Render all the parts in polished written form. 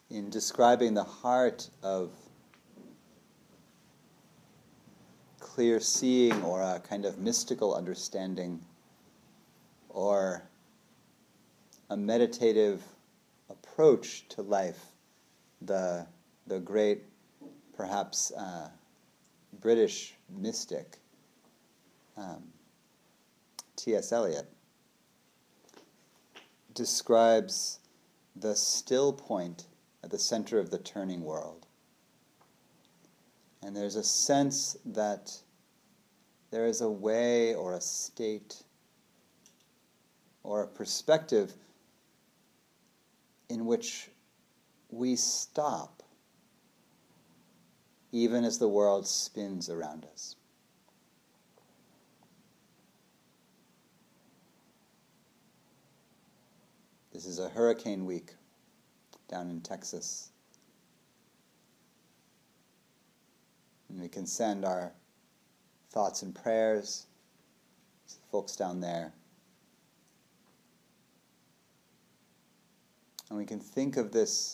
in describing the heart of clear seeing or a kind of mystical understanding or a meditative approach to life, the great, perhaps British mystic, T.S. Eliot, describes the still point at the center of the turning world. And there's a sense that there is a way or a state or a perspective in which we stop even as the world spins around us. This is a hurricane week down in Texas. And we can send our thoughts and prayers to the folks down there. And we can think of this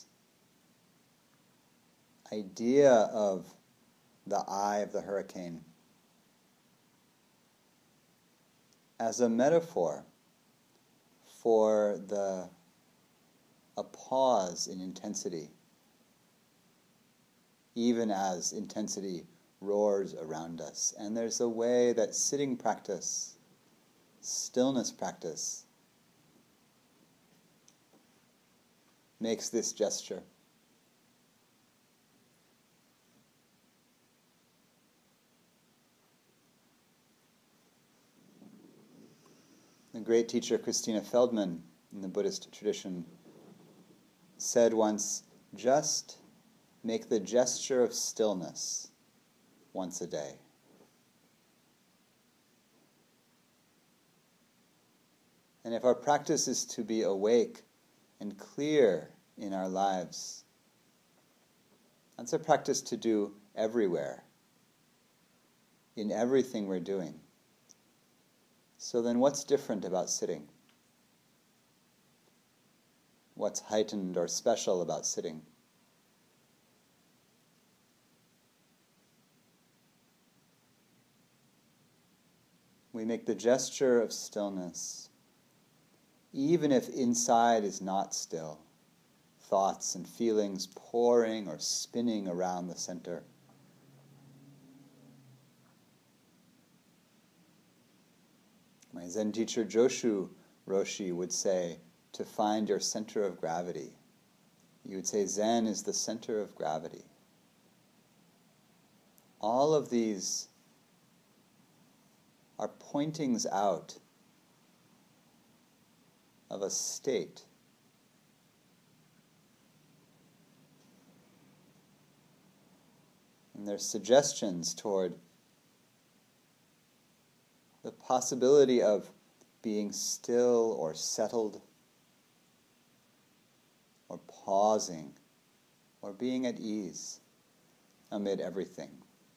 idea of the eye of the hurricane as a metaphor for a pause in intensity, even as intensity roars around us. And there's a way that sitting practice, stillness practice, makes this gesture. The great teacher Christina Feldman in the Buddhist tradition said once, just make the gesture of stillness once a day. And if our practice is to be awake and clear in our lives, that's a practice to do everywhere, in everything we're doing. So then what's different about sitting? What's heightened or special about sitting? We make the gesture of stillness, even if inside is not still, thoughts and feelings pouring or spinning around the center. My Zen teacher Joshu Roshi would say, to find your center of gravity. You would say Zen is the center of gravity. All of these are pointings out of a state. And they're suggestions toward the possibility of being still or settled or pausing or being at ease amid everything.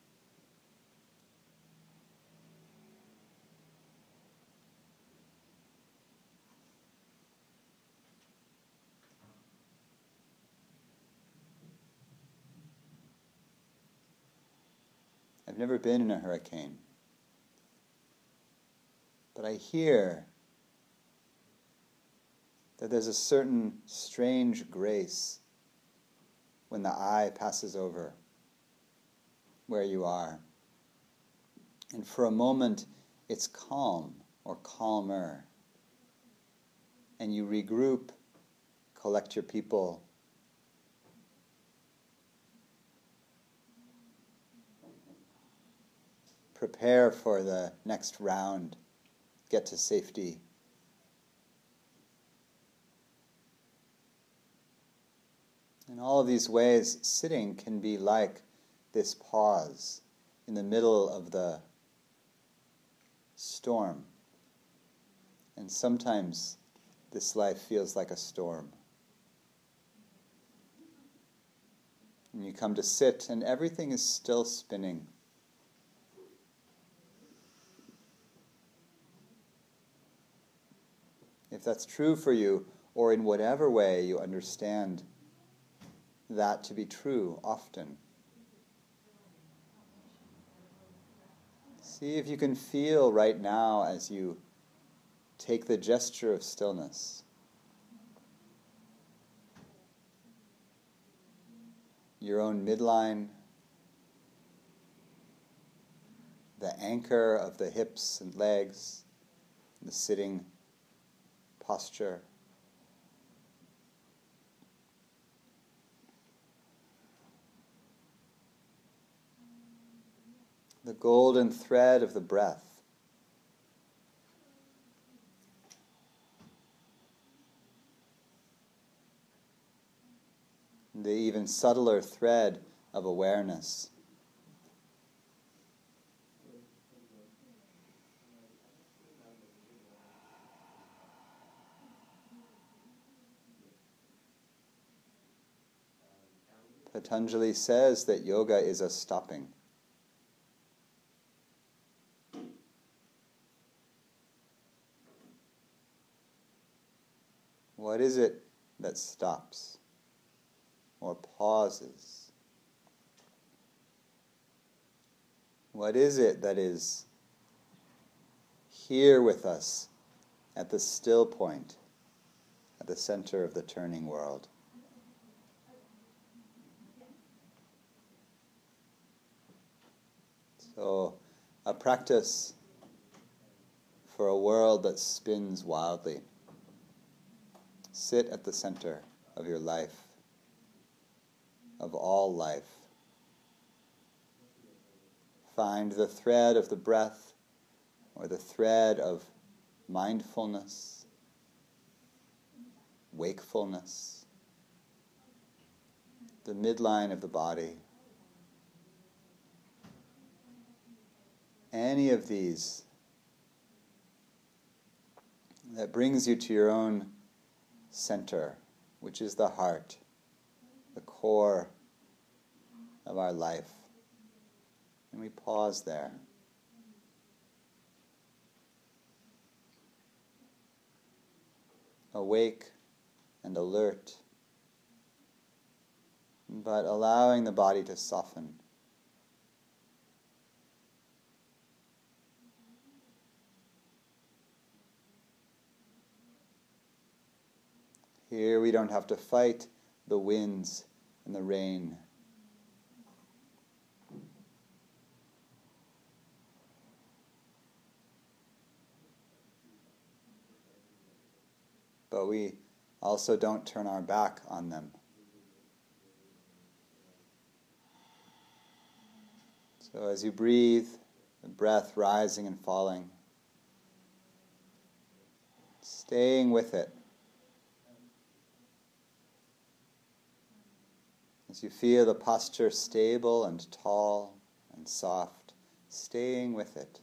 I've never been in a hurricane, but I hear that there's a certain strange grace when the eye passes over where you are. And for a moment, it's calm or calmer. And you regroup, collect your people, prepare for the next round, get to safety. In all of these ways, sitting can be like this pause in the middle of the storm. And sometimes this life feels like a storm. And you come to sit and everything is still spinning. If that's true for you, or in whatever way you understand that to be true often. See if you can feel right now as you take the gesture of stillness. Your own midline, the anchor of the hips and legs, the sitting posture. The golden thread of the breath. The even subtler thread of awareness. Patanjali says that yoga is a stopping. What is it that stops or pauses? What is it that is here with us at the still point, at the center of the turning world? So, a practice for a world that spins wildly. Sit at the center of your life, of all life. Find the thread of the breath or the thread of mindfulness, wakefulness, the midline of the body. Any of these that brings you to your own center, which is the heart, the core of our life. And we pause there. Awake and alert, but allowing the body to soften. Here we don't have to fight the winds and the rain. But we also don't turn our back on them. So as you breathe, the breath rising and falling, staying with it. As you feel the posture stable and tall and soft, staying with it.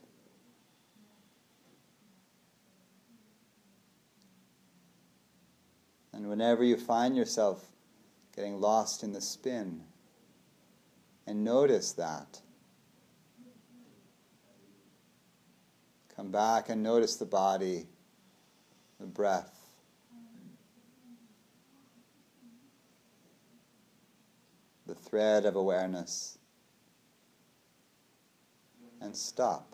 And whenever you find yourself getting lost in the spin, and notice that, come back and notice the body, the breath. The thread of awareness, and stop.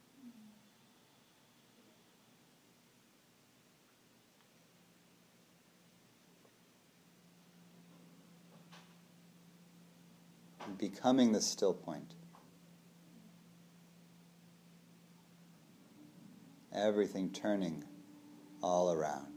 Becoming the still point. Everything turning all around.